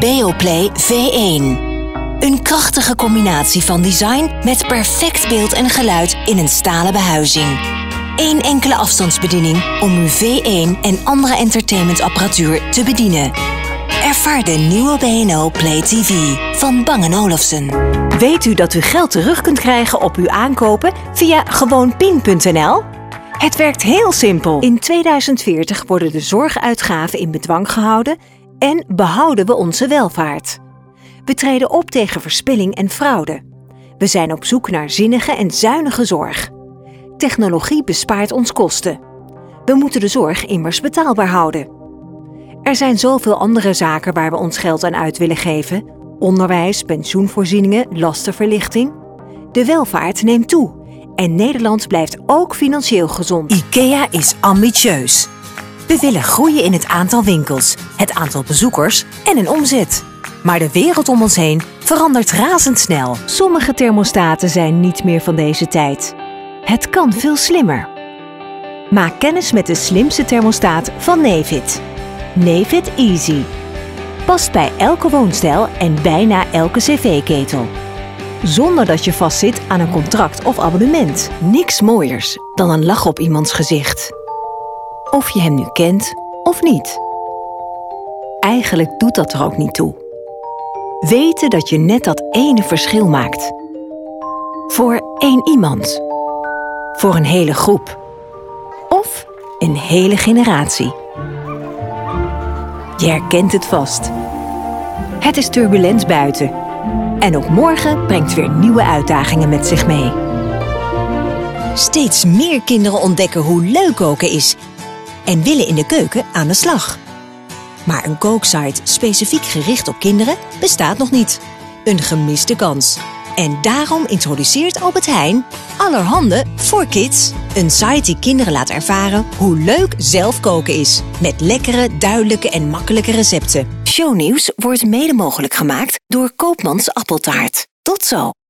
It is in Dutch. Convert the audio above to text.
Beoplay V1. Een krachtige combinatie van design met perfect beeld en geluid in een stalen behuizing. Eén enkele afstandsbediening om uw V1 en andere entertainmentapparatuur te bedienen. Ervaar de nieuwe B&O Play TV van Bang & Olufsen. Weet u dat u geld terug kunt krijgen op uw aankopen via gewoonpin.nl? Het werkt heel simpel. In 2040 worden de zorguitgaven in bedwang gehouden en behouden we onze welvaart. We treden op tegen verspilling en fraude. We zijn op zoek naar zinnige en zuinige zorg. Technologie bespaart ons kosten. We moeten de zorg immers betaalbaar houden. Er zijn zoveel andere zaken waar we ons geld aan uit willen geven. Onderwijs, pensioenvoorzieningen, lastenverlichting. De welvaart neemt toe. En Nederland blijft ook financieel gezond. IKEA is ambitieus. We willen groeien in het aantal winkels, het aantal bezoekers en in omzet. Maar de wereld om ons heen verandert razendsnel. Sommige thermostaten zijn niet meer van deze tijd. Het kan veel slimmer. Maak kennis met de slimste thermostaat van Nefit. Nefit Easy. Past bij elke woonstijl en bijna elke cv-ketel. Zonder dat je vastzit aan een contract of abonnement. Niks mooiers dan een lach op iemands gezicht. Of je hem nu kent of niet. Eigenlijk doet dat er ook niet toe. Weten dat je net dat ene verschil maakt. Voor één iemand. Voor een hele groep. Of een hele generatie. Je herkent het vast. Het is turbulent buiten. En ook morgen brengt weer nieuwe uitdagingen met zich mee. Steeds meer kinderen ontdekken hoe leuk koken is en willen in de keuken aan de slag. Maar een kooksite specifiek gericht op kinderen bestaat nog niet. Een gemiste kans. En daarom introduceert Albert Heijn Allerhande voor Kids. Een site die kinderen laat ervaren hoe leuk zelf koken is. Met lekkere, duidelijke en makkelijke recepten. Shownieuws wordt mede mogelijk gemaakt door Koopmans Appeltaart. Tot zo!